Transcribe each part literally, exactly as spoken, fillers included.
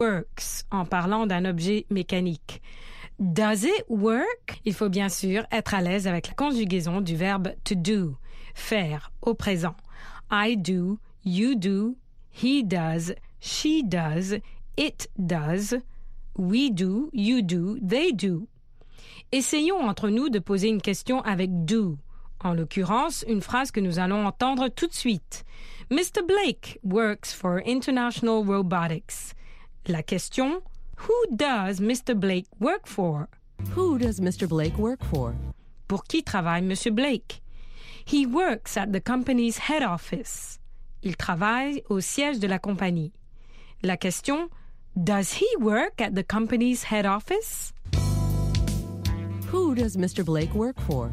works en parlant d'un objet mécanique. Does it work? Il faut bien sûr être à l'aise avec la conjugaison du verbe to do, faire au présent. I do, you do, he does, she does, it does, we do, you do, they do. Essayons entre nous de poser une question avec do. En l'occurrence, une phrase que nous allons entendre tout de suite. Mister Blake works for International Robotics. La question, who does Mister Blake work for? Who does Mister Blake work for? Pour qui travaille Monsieur Blake? He works at the company's head office. Il travaille au siège de la compagnie. La question, does he work at the company's head office? Who does Mister Blake work for?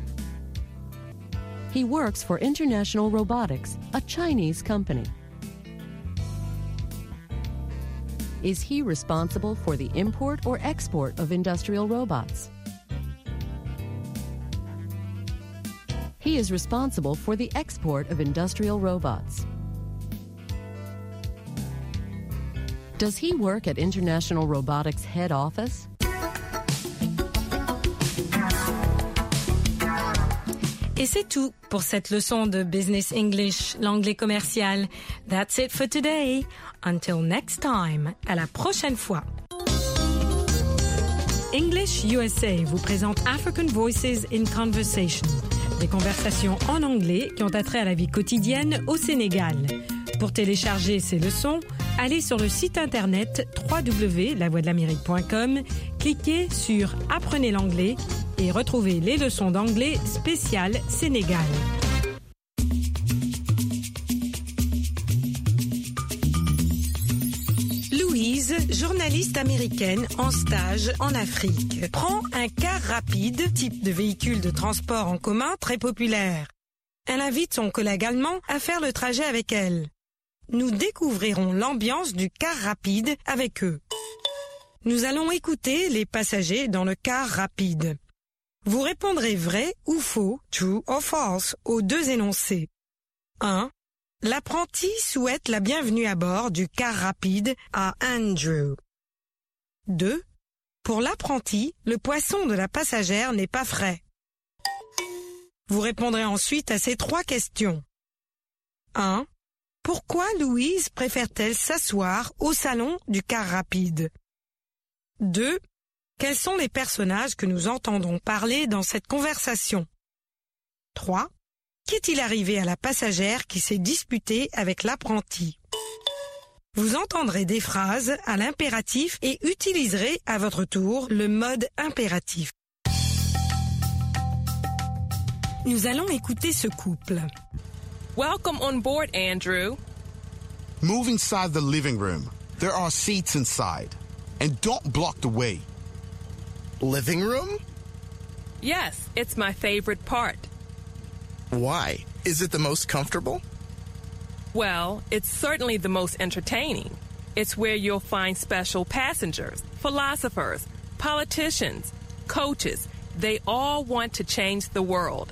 He works for International Robotics, a Chinese company. Is he responsible for the import or export of industrial robots? He is responsible for the export of industrial robots. Does he work at International Robotics head office? Et c'est tout pour cette leçon de Business English, l'anglais commercial. That's it for today. Until next time, à la prochaine fois. English U S A vous présente African Voices in Conversation, des conversations en anglais qui ont attrait à la vie quotidienne au Sénégal. Pour télécharger ces leçons, allez sur le site internet w w w point la voix de l'amérique point com, cliquez sur Apprenez l'anglais et retrouvez les leçons d'anglais spéciales Sénégal. Louise, journaliste américaine en stage en Afrique, prend un car rapide, type de véhicule de transport en commun très populaire. Elle invite son collègue allemand à faire le trajet avec elle. Nous découvrirons l'ambiance du car rapide avec eux. Nous allons écouter les passagers dans le car rapide. Vous répondrez vrai ou faux, true or false, aux deux énoncés. un. L'apprenti souhaite la bienvenue à bord du car rapide à Andrew. deux. Pour l'apprenti, le poisson de la passagère n'est pas frais. Vous répondrez ensuite à ces trois questions. un. Pourquoi Louise préfère-t-elle s'asseoir au salon du car rapide? deux. Quels sont les personnages que nous entendrons parler dans cette conversation? trois. Qu'est-il arrivé à la passagère qui s'est disputée avec l'apprenti? Vous entendrez des phrases à l'impératif et utiliserez à votre tour le mode impératif. Nous allons écouter ce couple. Welcome on board, Andrew. Move inside the living room. There are seats inside. And don't block the way. Living room? Yes, it's my favorite part. Why? Is it the most comfortable? Well, it's certainly the most entertaining. It's where you'll find special passengers, philosophers, politicians, coaches. They all want to change the world.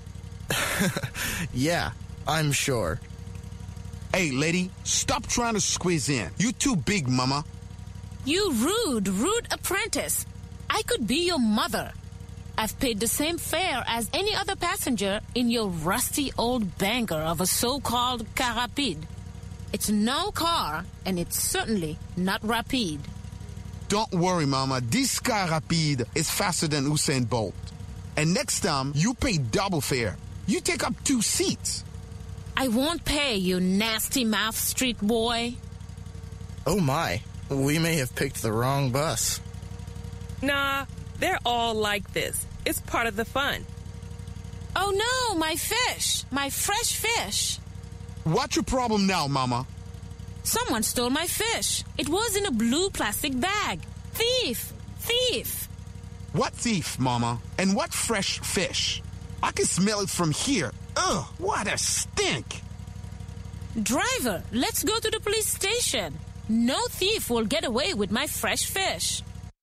Yeah, I'm sure. Hey, lady, stop trying to squeeze in. You're too big, mama. You rude, rude apprentice. I could be your mother. I've paid the same fare as any other passenger in your rusty old banger of a so-called car rapide. It's no car, and it's certainly not rapide. Don't worry, mama. This car rapide is faster than Usain Bolt. And next time, you pay double fare. You take up two seats. I won't pay, you nasty mouth street boy. Oh my, we may have picked the wrong bus. Nah, they're all like this. It's part of the fun. Oh no, my fish, my fresh fish. What's your problem now, mama? Someone stole my fish. It was in a blue plastic bag. Thief, thief. What thief, mama? And what fresh fish? I can smell it from here. Ugh, what a stink. Driver, let's go to the police station. No thief will get away with my fresh fish.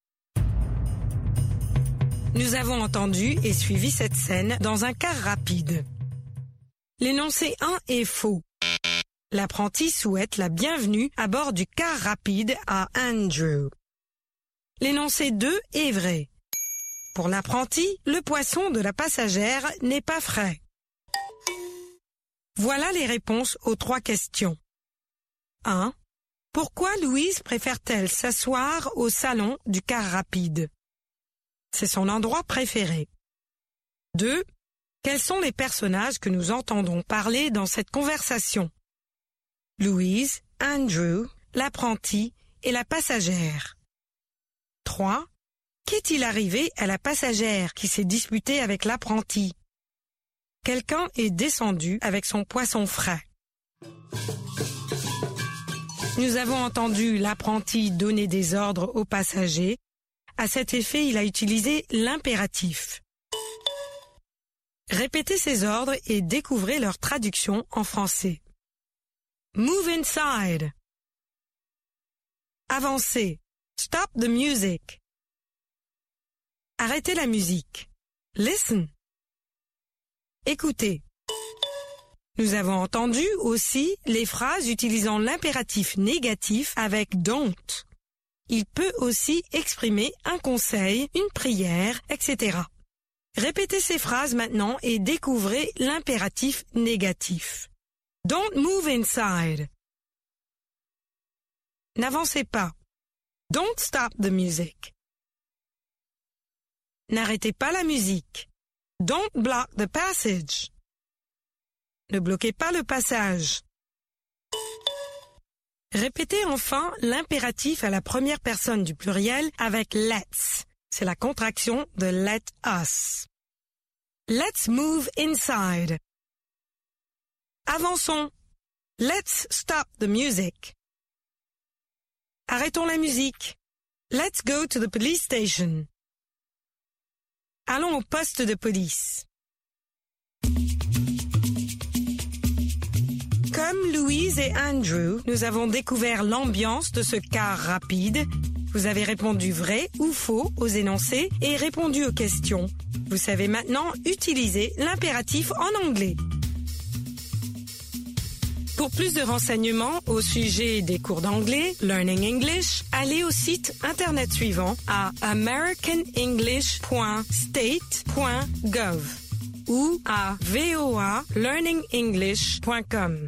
Nous avons entendu et suivi cette scène dans un car rapide. L'énoncé un est faux. L'apprenti souhaite la bienvenue à bord du car rapide à Andrew. L'énoncé deux est vrai. Pour l'apprenti, le poisson de la passagère n'est pas frais. Voilà les réponses aux trois questions. un. Pourquoi Louise préfère-t-elle s'asseoir au salon du car rapide? C'est son endroit préféré. deux. Quels sont les personnages que nous entendons parler dans cette conversation? Louise, Andrew, l'apprenti et la passagère. trois. Qu'est-il arrivé à la passagère qui s'est disputée avec l'apprenti? Quelqu'un est descendu avec son poisson frais. Nous avons entendu l'apprenti donner des ordres aux passagers. À cet effet, il a utilisé l'impératif. Répétez ces ordres et découvrez leur traduction en français. Move inside. Avancez. Stop the music. Arrêtez la musique. Listen. Écoutez. Nous avons entendu aussi les phrases utilisant l'impératif négatif avec don't. Il peut aussi exprimer un conseil, une prière, et cetera. Répétez ces phrases maintenant et découvrez l'impératif négatif. Don't move inside. N'avancez pas. Don't stop the music. N'arrêtez pas la musique. Don't block the passage. Ne bloquez pas le passage. Répétez enfin l'impératif à la première personne du pluriel avec let's. C'est la contraction de let us. Let's move inside. Avançons. Let's stop the music. Arrêtons la musique. Let's go to the police station. Allons au poste de police. Comme Louise et Andrew, nous avons découvert l'ambiance de ce car rapide. Vous avez répondu vrai ou faux aux énoncés et répondu aux questions. Vous savez maintenant utiliser l'impératif en anglais. Pour plus de renseignements au sujet des cours d'anglais, Learning English, allez au site internet suivant à american english point state point gov ou à v o a learning english point com.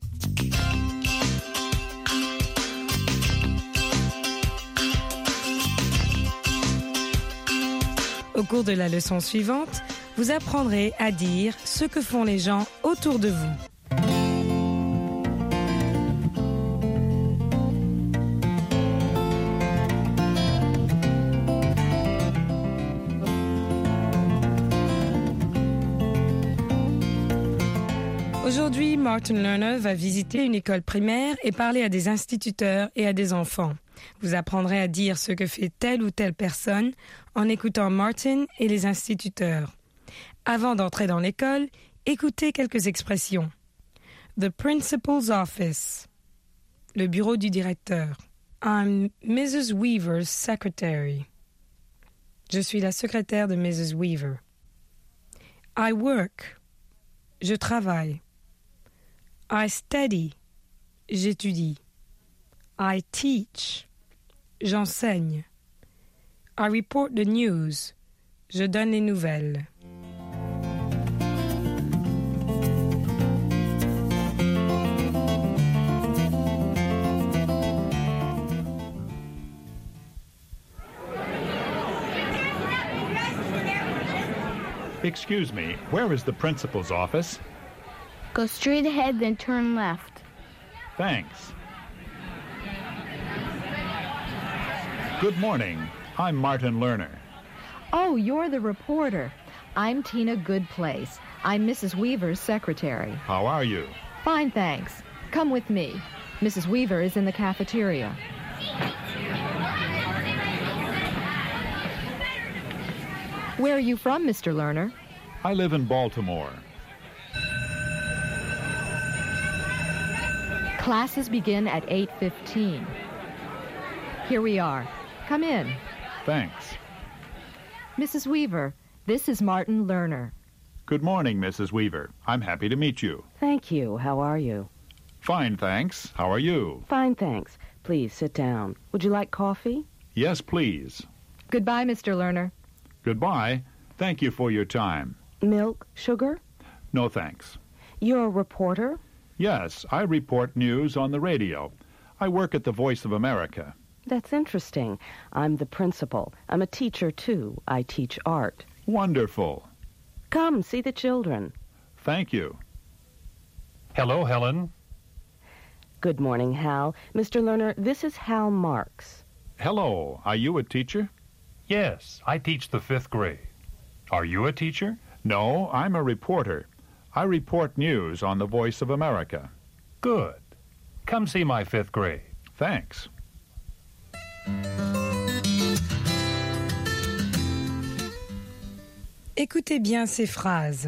Au cours de la leçon suivante, vous apprendrez à dire ce que font les gens autour de vous. Aujourd'hui, Martin Lerner va visiter une école primaire et parler à des instituteurs et à des enfants. Vous apprendrez à dire ce que fait telle ou telle personne en écoutant Martin et les instituteurs. Avant d'entrer dans l'école, écoutez quelques expressions. The principal's office. Le bureau du directeur. I'm Missus Weaver's secretary. Je suis la secrétaire de Missus Weaver. I work. Je travaille. I study. J'étudie. I teach. J'enseigne. I report the news. Je donne les nouvelles. Excuse me, where is the principal's office? Go straight ahead, then turn left. Thanks. Good morning. I'm Martin Lerner. Oh, you're the reporter. I'm Tina Goodplace. I'm Missus Weaver's secretary. How are you? Fine, thanks. Come with me. Missus Weaver is in the cafeteria. Where are you from, Mister Lerner? I live in Baltimore. Classes begin at eight fifteen. Here we are. Come in. Thanks. Missus Weaver, this is Martin Lerner. Good morning, Missus Weaver. I'm happy to meet you. Thank you. How are you? Fine, thanks. How are you? Fine, thanks. Please sit down. Would you like coffee? Yes, please. Goodbye, Mister Lerner. Goodbye. Thank you for your time. Milk, sugar? No, thanks. You're a reporter? Yes, I report news on the radio. I work at the Voice of America. That's interesting. I'm the principal. I'm a teacher, too. I teach art. Wonderful. Come, see the children. Thank you. Hello, Helen. Good morning, Hal. Mister Lerner, this is Hal Marks. Hello. Are you a teacher? Yes, I teach the fifth grade. Are you a teacher? No, I'm a reporter. I report news on the Voice of America. Good. Come see my fifth grade. Thanks. Écoutez bien ces phrases.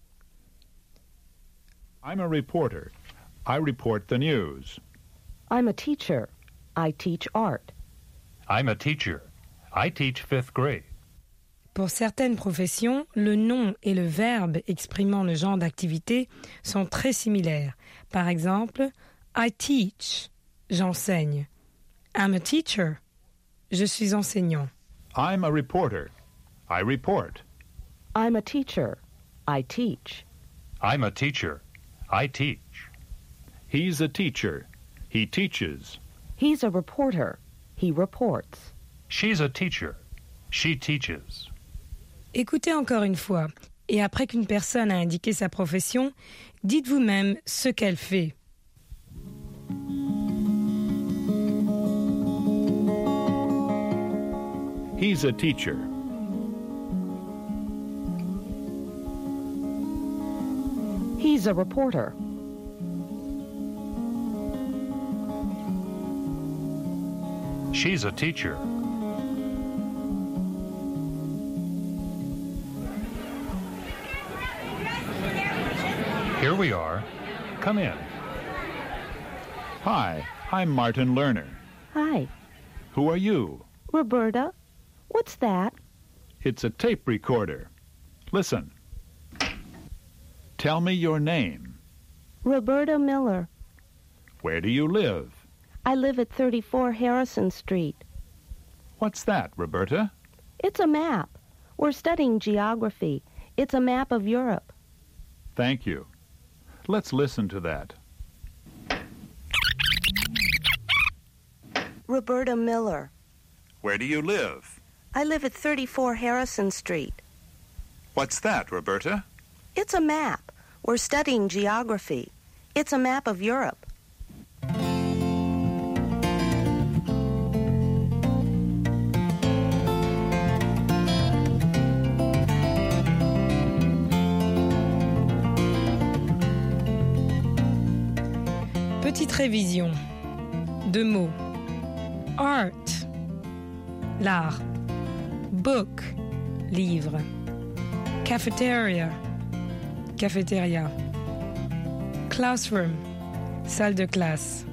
I'm a reporter. I report the news. I'm a teacher. I teach art. I'm a teacher. I teach fifth grade. Pour certaines professions, le nom et le verbe exprimant le genre d'activité sont très similaires. Par exemple, I teach, j'enseigne. I'm a teacher, je suis enseignant. I'm a reporter. I report. I'm a teacher. I teach. I'm a teacher. I teach. He's a teacher. He teaches. He's a reporter. He reports. She's a teacher. She teaches. Écoutez encore une fois, et après qu'une personne a indiqué sa profession, dites vous-même ce qu'elle fait. He's a teacher. He's a reporter. She's a teacher. Here we are. Come in. Hi, I'm Martin Lerner. Hi. Who are you? Roberta. What's that? It's a tape recorder. Listen. Tell me your name. Roberta Miller. Where do you live? I live at thirty-four Harrison Street. What's that, Roberta? It's a map. We're studying geography. It's a map of Europe. Thank you. Let's listen to that. Roberta Miller. Where do you live? I live at thirty-four Harrison Street. What's that, Roberta? It's a map. We're studying geography. It's a map of Europe. Petite révision. Deux mots. Art, l'art. Book, livre. Cafeteria, cafétéria. Classroom, salle de classe.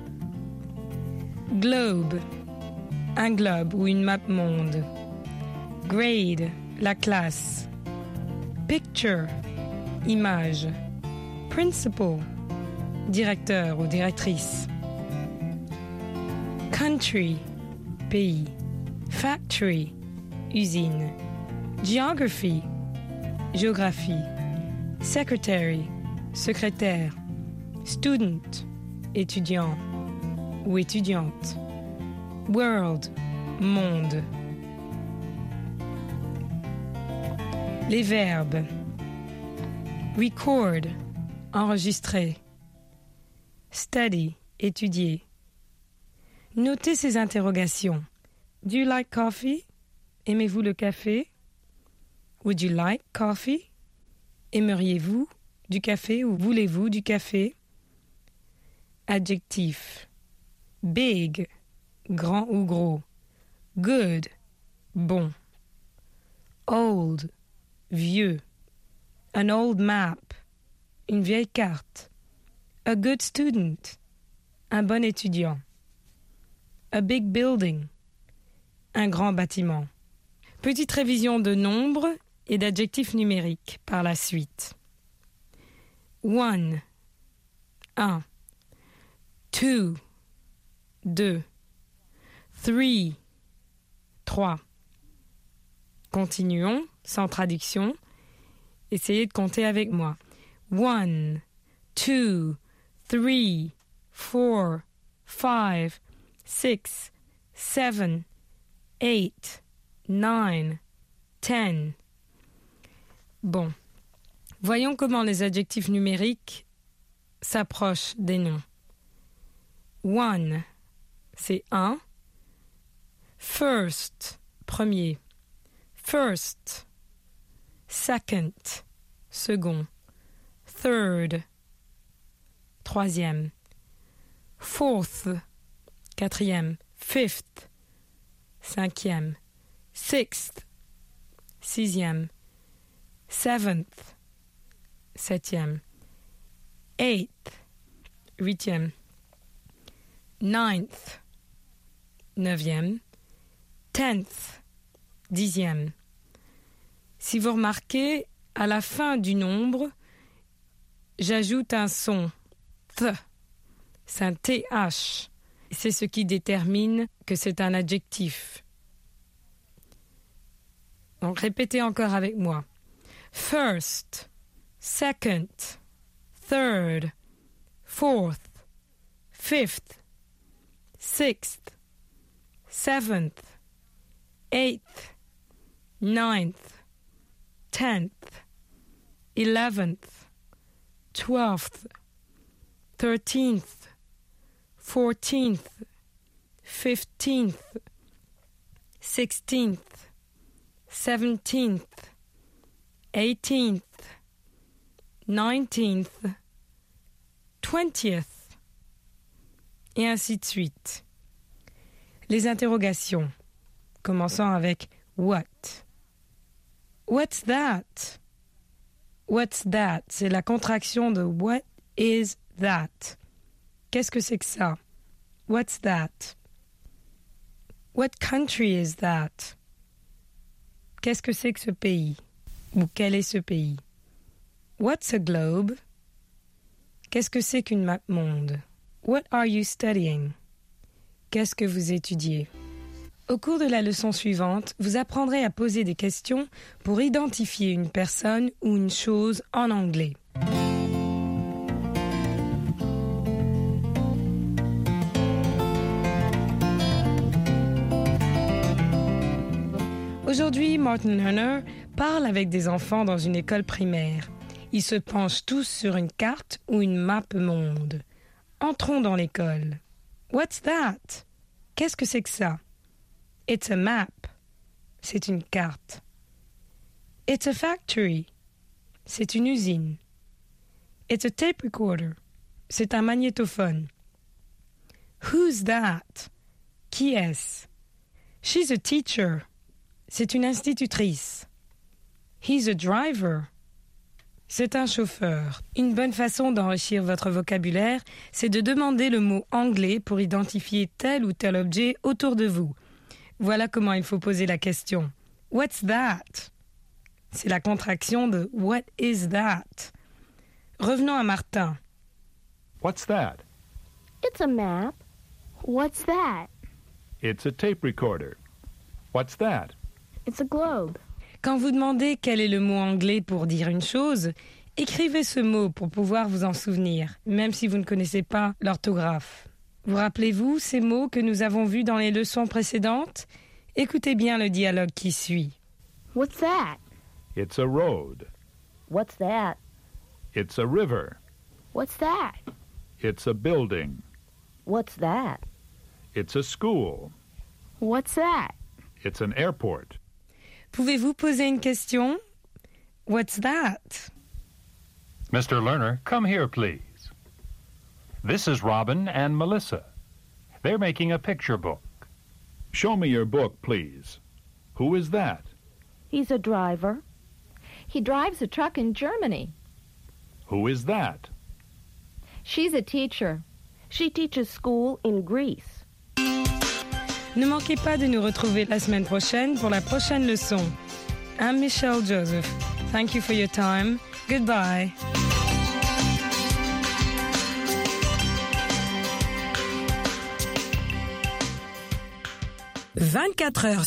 Globe, un globe ou une map monde. Grade, la classe. Picture, image. Principal, directeur ou directrice. Country, pays. Factory, usine. Geography, géographie. Secretary, secrétaire. Student, étudiant ou étudiante. World, monde. Les verbes. Record, enregistrer. Study, étudier. Notez ces interrogations. Do you like coffee? Aimez-vous le café? Would you like coffee? Aimeriez-vous du café ou voulez-vous du café? Adjectif. Big, grand ou gros. Good, bon. Old, vieux. An old map, une vieille carte. A good student, un bon étudiant. A big building, un grand bâtiment. Petite révision de nombres et d'adjectifs numériques par la suite. One, un. Two, deux. Three, trois. Continuons, sans traduction. Essayez de compter avec moi. One, two, three, four, five, six, seven, eight, nine, ten. Bon. Voyons comment les adjectifs numériques s'approchent des noms. One, c'est un. First, premier. First. Second, second. Third, troisième. Fourth, quatrième. Fifth, cinquième. Sixth, sixième. Seventh, septième. Eighth, huitième. Ninth, neuvième. Tenth, dixième. Si vous remarquez, à la fin du nombre, j'ajoute un son. Th. C'est un T H. C'est ce qui détermine que c'est un adjectif. Donc répétez encore avec moi. First, second, third, fourth, fifth, sixth, seventh, eighth, ninth, tenth, eleventh, twelfth, thirteenth, fourteenth, fifteenth, sixteenth, seventeenth, eighteenth, nineteenth, twentieth, et ainsi de suite. Les interrogations, commençant avec what. What's that? What's that? C'est la contraction de what is that? Qu'est-ce que c'est que ça? What's that? What country is that? Qu'est-ce que c'est que ce pays? Ou quel est ce pays? What's a globe? Qu'est-ce que c'est qu'une map monde? What are you studying? Qu'est-ce que vous étudiez? Au cours de la leçon suivante, vous apprendrez à poser des questions pour identifier une personne ou une chose en anglais. Aujourd'hui, Martin Lerner parle avec des enfants dans une école primaire. Ils se penchent tous sur une carte ou une map monde. Entrons dans l'école. What's that? Qu'est-ce que c'est que ça? It's a map. C'est une carte. It's a factory. C'est une usine. It's a tape recorder. C'est un magnétophone. Who's that? Qui est-ce? She's a teacher. C'est une institutrice. He's a driver. C'est un chauffeur. Une bonne façon d'enrichir votre vocabulaire, c'est de demander le mot anglais pour identifier tel ou tel objet autour de vous. Voilà comment il faut poser la question. What's that? C'est la contraction de What is that? Revenons à Martin. What's that? It's a map. What's that? It's a tape recorder. What's that? It's a globe. Quand vous demandez quel est le mot anglais pour dire une chose, écrivez ce mot pour pouvoir vous en souvenir, même si vous ne connaissez pas l'orthographe. Vous rappelez-vous ces mots que nous avons vus dans les leçons précédentes? Écoutez bien le dialogue qui suit. What's that? It's a road. What's that? It's a river. What's that? It's a building. What's that? It's a school. What's that? It's an airport. Pouvez-vous poser une question? What's that? Mister Lerner, come here, please. This is Robin and Melissa. They're making a picture book. Show me your book, please. Who is that? He's a driver. He drives a truck in Germany. Who is that? She's a teacher. She teaches school in Greece. Ne manquez pas de nous retrouver la semaine prochaine pour la prochaine leçon. I'm Michelle Joseph. Thank you for your time. Goodbye. vingt-quatre heures